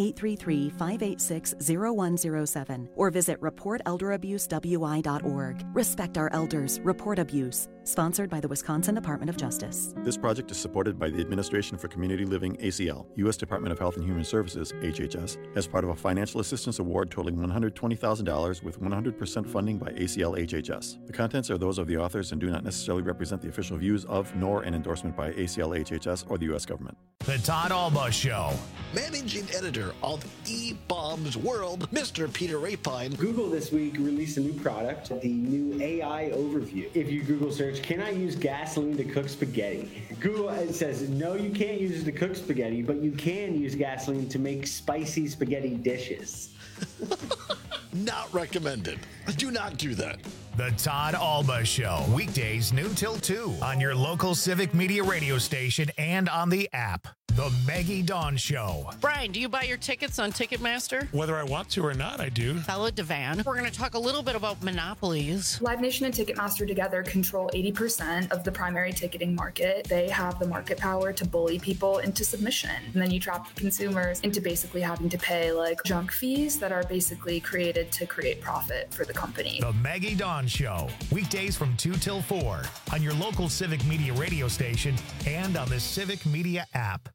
1-833-586-0107 or visit reportelderabusewI.org. Respect our elders. Report abuse. Sponsored by the Wisconsin Department of Justice. This project is supported by the Administration for Community Living, ACL, U.S. Department of Health and Human Services, HHS, as part of a financial assistance award totaling $120,000 with 100% funding by ACL HHS. The contents are those of the authors and do not necessarily represent the official views of nor an endorsement by ACL HHS or the U.S. government. The Todd Alba Show. Managing editor of eBaum's World, Mr. Peter Rapine. Google this week released a new product, the new AI Overview. If you Google search, can I use gasoline to cook spaghetti? Google says, no, you can't use it to cook spaghetti, but you can use gasoline to make spicy spaghetti dishes. Not recommended. Do not do that. The Todd Alba Show. Weekdays noon till 2 on your local Civic Media radio station and on the app. The Maggie Dawn Show. Brian, do you buy your tickets on Ticketmaster? Whether I want to or not, I do. Bella Devan. We're going to talk a little bit about monopolies. Live Nation and Ticketmaster together control 80% of the primary ticketing market. They have the market power to bully people into submission. And then you trap consumers into basically having to pay like junk fees that are basically created to create profit for the company. The Maggie Dawn Show. Weekdays from 2 till 4 on your local Civic Media radio station and on the Civic Media app.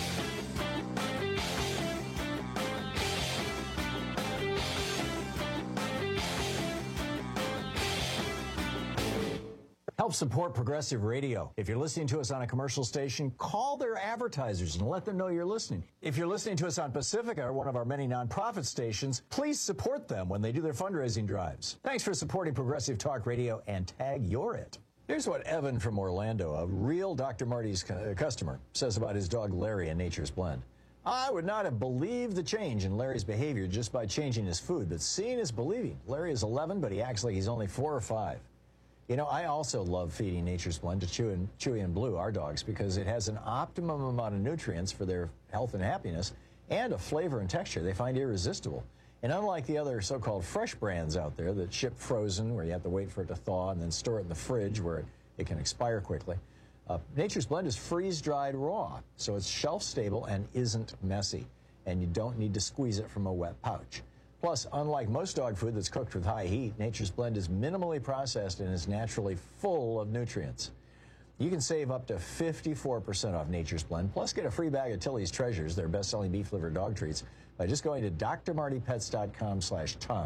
Help support Progressive Radio. If you're listening to us on a commercial station, call their advertisers and let them know you're listening. If you're listening to us on Pacifica, one of our many nonprofit stations, please support them when they do their fundraising drives. Thanks for supporting Progressive Talk Radio and tag You're It. Here's what Evan from Orlando, a real Dr. Marty's customer, says about his dog Larry in Nature's Blend. I would not have believed the change in Larry's behavior just by changing his food, but seeing is believing. Larry is 11, but he acts like he's only 4 or 5. You know, I also love feeding Nature's Blend to Chewy and Blue, our dogs, because it has an optimum amount of nutrients for their health and happiness and a flavor and texture they find irresistible. And unlike the other so-called fresh brands out there that ship frozen, where you have to wait for it to thaw and then store it in the fridge where it can expire quickly, Nature's Blend is freeze-dried raw, so it's shelf-stable and isn't messy, and you don't need to squeeze it from a wet pouch. Plus, unlike most dog food that's cooked with high heat, Nature's Blend is minimally processed and is naturally full of nutrients. You can save up to 54% off Nature's Blend, plus get a free bag of Tilly's Treasures, their best-selling beef-liver dog treats, by just going to drmartypets.com/Tom,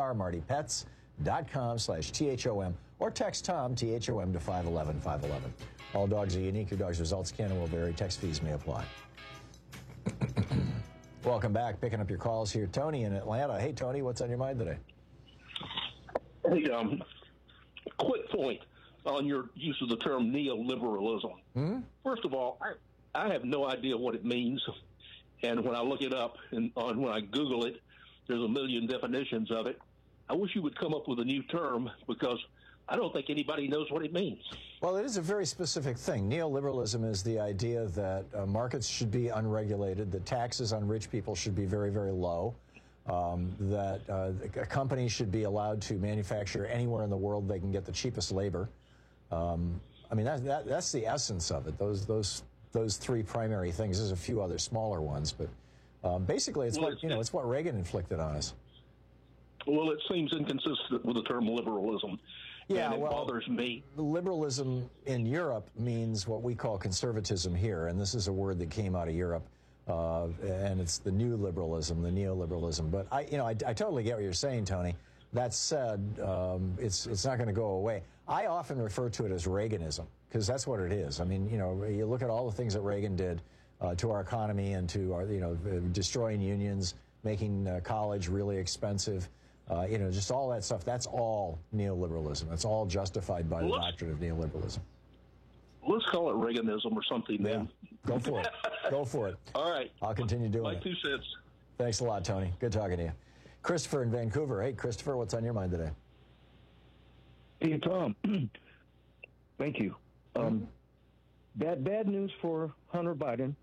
drmartypets.com/THOM, or text Tom, THOM, to 511-511. All dogs are unique. Your dog's results can and will vary. Text fees may apply. Welcome back. Picking up your calls here. Tony in Atlanta. Hey, Tony, what's on your mind today? Hey, quick point on your use of the term neoliberalism. Hmm? First of all, I have no idea what it means. And when I look it up and when I Google it, there's a million definitions of it. I wish you would come up with a new term because I don't think anybody knows what it means. Well, it is a very specific thing. Neoliberalism is the idea that markets should be unregulated, that taxes on rich people should be very, very low, that a company should be allowed to manufacture anywhere in the world they can get the cheapest labor. I mean, that's the essence of it. Those three primary things. There's a few other smaller ones, but basically, it's it's what Reagan inflicted on us. Well, it seems inconsistent with the term liberalism. Yeah, and it bothers me. Liberalism in Europe means what we call conservatism here, and this is a word that came out of Europe, and it's the new liberalism, the neoliberalism. But I totally get what you're saying, Tony. That said, it's not going to go away. I often refer to it as Reaganism because that's what it is. I mean, you look at all the things that Reagan did to our economy and to our, destroying unions, making college really expensive. Just all that stuff. That's all neoliberalism. That's all justified by the doctrine of neoliberalism. let's call it Reaganism or something. Yeah. Then Go for it. Go for it. All right. I'll continue doing My it. 2 cents. Thanks a lot, Tony. Good talking to you. Christopher in Vancouver. Hey, Christopher, what's on your mind today? Hey, Tom. Thank you. Bad news for Hunter Biden,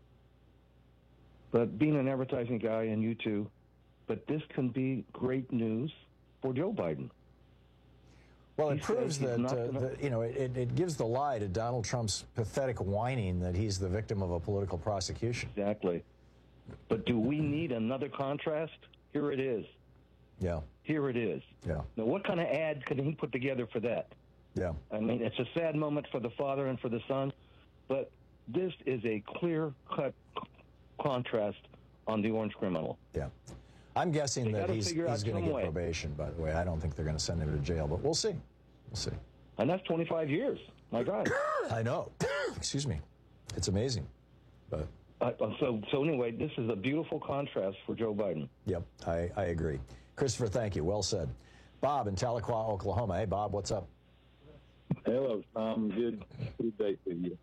but being an advertising guy, and you too, but this can be great news for Joe Biden. Well, it proves that, it gives the lie to Donald Trump's pathetic whining that he's the victim of a political prosecution. Exactly. But do we need another contrast? Here it is. Yeah. Here it is. Yeah. Now, what kind of ad could he put together for that? Yeah. I mean, it's a sad moment for the father and for the son, but this is a clear-cut contrast on the orange criminal. Yeah. I'm guessing that he's figure out going to some get way. probation, by the way. I don't think they're going to send him to jail, but we'll see. We'll see. And that's 25 years. My God. I know. Excuse me. It's amazing. But So anyway, this is a beautiful contrast for Joe Biden. Yep, I agree. Christopher, thank you. Well said. Bob in Tahlequah, Oklahoma. Hey, Bob, what's up? Hello, Tom. Good day to you.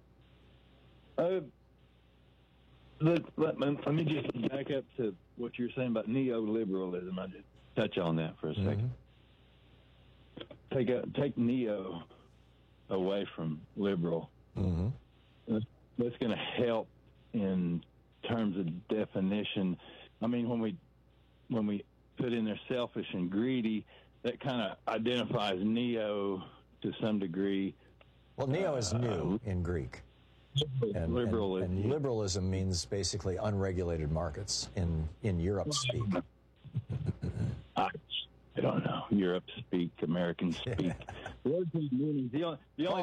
Let me just back up to what you're saying about neoliberalism. I just touch on that for a second. Take neo away from liberal. That's going to help in terms of definition. I mean, when we put in there selfish and greedy, that kind of identifies neo to some degree. Well, neo is new in Greek. And liberalism means basically unregulated markets in Europe speak. I don't know. Europe speak, Americans speak. The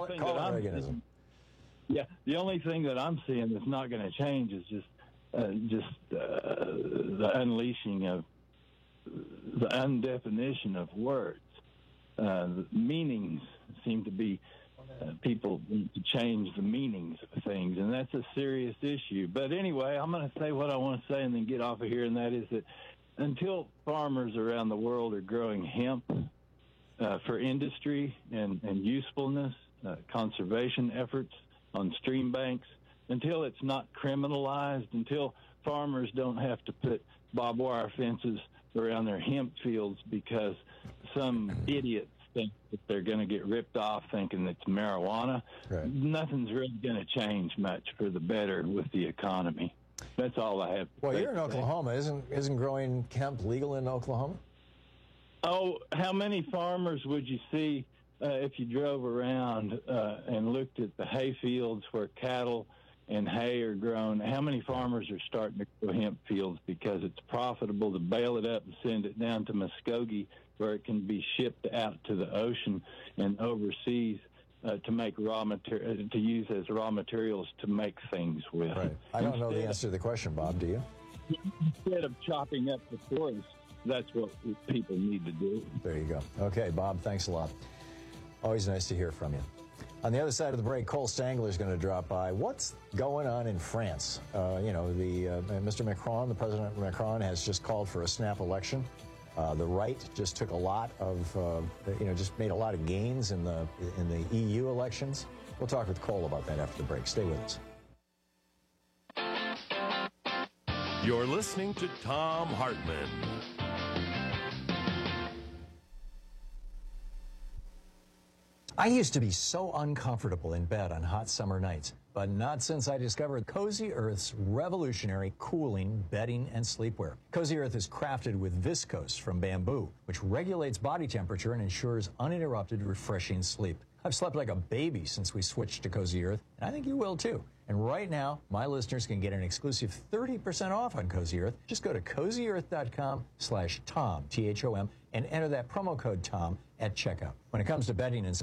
only thing that I'm seeing that's not going to change is just the unleashing of the undefinition of words. The meanings seem to be people need to change the meanings of things, and that's a serious issue. But anyway, I'm going to say what I want to say and then get off of here, and that is that until farmers around the world are growing hemp for industry and usefulness, conservation efforts on stream banks, until it's not criminalized, until farmers don't have to put barbed wire fences around their hemp fields because some idiots think that they're going to get ripped off thinking it's marijuana, nothing's really going to change much for the better with the economy. That's all I have. Well, you're in Oklahoma. Isn't growing hemp legal in Oklahoma? Oh, how many farmers would you see if you drove around and looked at the hay fields where cattle and hay are grown? How many farmers are starting to grow hemp fields because it's profitable to bale it up and send it down to Muskogee where it can be shipped out to the ocean and overseas to make to use as raw materials to make things with. Right. I don't know the answer to the question, Bob. Do you? Instead of chopping up the forest, that's what people need to do. There you go. Okay, Bob, thanks a lot. Always nice to hear from you. On the other side of the break, Cole Stangler is going to drop by. What's going on in France? Mr. Macron, the President Macron, has just called for a snap election. The right just took a lot of, just made a lot of gains in the EU elections. We'll talk with Cole about that after the break. Stay with us. You're listening to Thom Hartmann. I used to be so uncomfortable in bed on hot summer nights, but not since I discovered Cozy Earth's revolutionary cooling bedding and sleepwear. Cozy Earth is crafted with viscose from bamboo, which regulates body temperature and ensures uninterrupted, refreshing sleep. I've slept like a baby since we switched to Cozy Earth, and I think you will too. And right now, my listeners can get an exclusive 30% off on Cozy Earth. Just go to CozyEarth.com/Tom, T-H-O-M, and enter that promo code TOM at checkout. When it comes to bedding and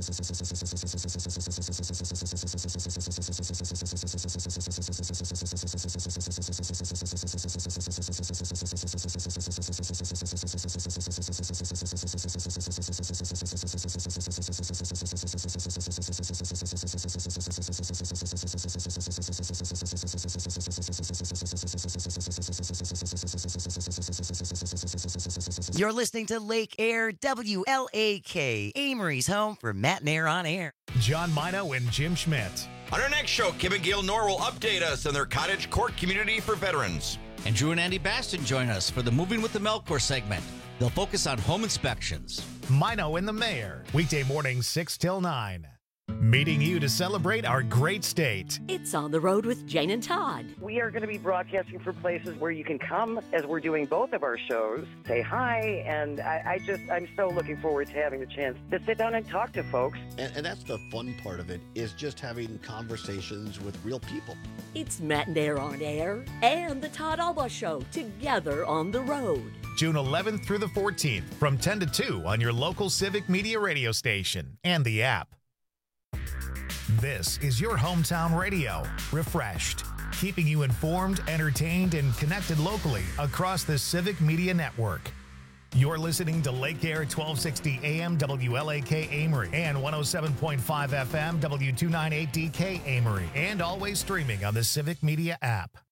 You're listening to Lake Air WLAK, Amory's home for Matt and Air on Air. John Mino and Jim Schmidt. On our next show, Kim and Gail Knorr will update us on their cottage court community for veterans. And Drew and Andy Baston join us for the Moving with the Melkor segment. They'll focus on home inspections. Mino and the Mayor, weekday mornings 6 till 9. Meeting you to celebrate our great state. It's On the Road with Jane and Todd. We are going to be broadcasting from places where you can come as we're doing both of our shows, say hi, and I'm so looking forward to having the chance to sit down and talk to folks. And that's the fun part of it, is just having conversations with real people. It's Matt and Air on Air and the Todd Alba Show together on the road. June 11th through the 14th from 10 to 2 on your local Civic Media radio station and the app. This is your hometown radio, refreshed, keeping you informed, entertained, and connected locally across the Civic Media Network. You're listening to Lake Air 1260 AM WLAK Amory and 107.5 FM W298DK Amory, and always streaming on the Civic Media app.